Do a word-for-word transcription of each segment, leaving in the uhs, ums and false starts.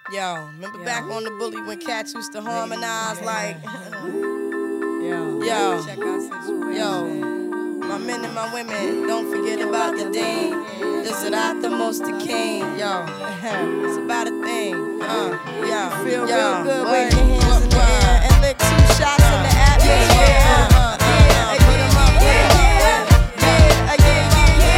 Yo, remember Yo. back on the bully when cats used to harmonize yeah. like Yo, Yo, check out situation. Yo, my men and my women, don't forget about the dean. This is not the most the king. Yo, it's about a thing. Uh, yo, feel yo, real good. Word, Wave your hands in the air and lick two shots in the atmosphere. Yeah, uh, uh, uh, yeah, put 'em up, put 'em up, yeah, yeah, yeah,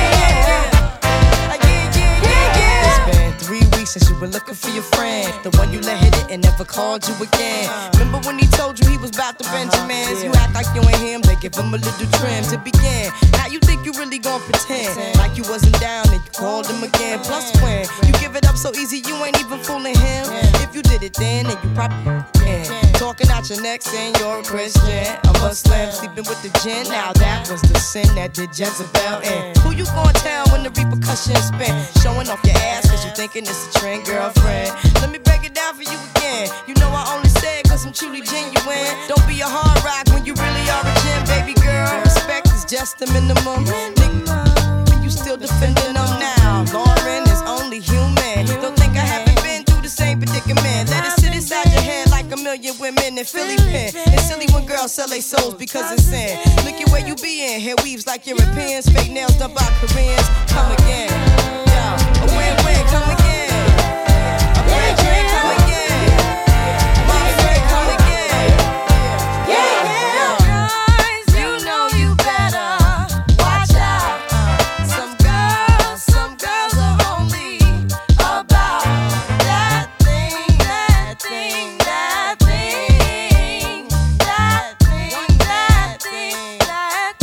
yeah, yeah, yeah, yeah. It's been three weeks since you were looking for your friend, the one you let hit it and never called you again. Remember when he told you he was about to Benjamins? You act like you ain't him, they give him a little trim to begin. Now you think you really gon' pretend like you wasn't down and you called him again. Plus when you give it up so easy, you ain't even fooling him. If you did it then, then you probably can. Talking out your neck saying you're a Christian, a Muslim, sleeping with the jinn. Now that was the sin that did Jezebel in. Who you gon' tell when the repercussions spin? Showing off your ass cause you thinking it's a trend, girlfriend. Let me break it down for you again. You know I only say it cause I'm truly genuine. Don't be a hard rock when you really are a gem, baby girl. Respect is just the minimum. Nigga, you still defending them now. Lauren is only human. Don't think I haven't been through the same predicament. Let it sit inside your head like a million women in Philly pen. It's silly when girls sell their souls because it's sin. Look at where you be in. Hair weaves like Europeans. Fake nails done by Koreans. Come again. Yeah, a win-win. Come again. A win-win. Come again. My friend, come again. Yeah, yeah. Guys, you know you better watch out. Some girls, some girls are only about that thing, that thing, that thing, that thing, that thing, that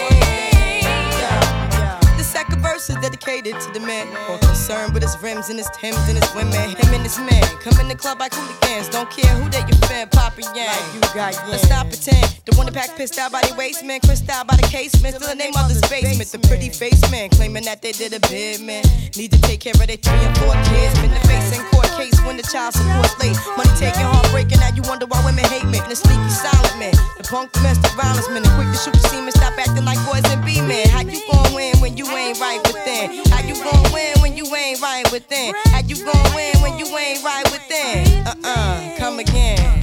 thing. The second verse is dedicated to the man more concerned with his rims and his Timbs and his women. Him and his man come in the club like hooligans. Don't care who they you fan, poppin' yang. Like you got yang. Let's not pretend. The one that pack pissed out by the waistman, crissed out by the casement. Still the name of this basement. The pretty face man claiming that they did a bid, man. Need to take care of their three and four kids. Been the face in court case when the child support's late. Money taking, heartbreaking. Now you wonder why women hate me. The sneaky silent man, the punk domestic violence man, the quick to shoot the semen. Stop acting like boys and be men. How you gon' win when you ain't right within? How you gon' win when you ain't right within? How you gon' win when you ain't right within? Uh-uh, come again.